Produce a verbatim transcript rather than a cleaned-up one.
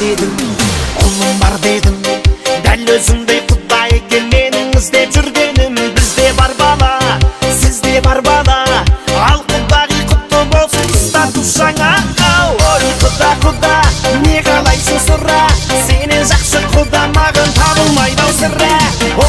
дедің, ұлым бар дедің. Дәл өзіңдей Құдай екен менің іздеп жүргенім. Бізде бар бала, сізде бар бала, ал Құдай құтты болсын құста тушаңа. Ой құда құда, не қалайсың сұра, сенен жақсы құда маған табылмайды ау сірә.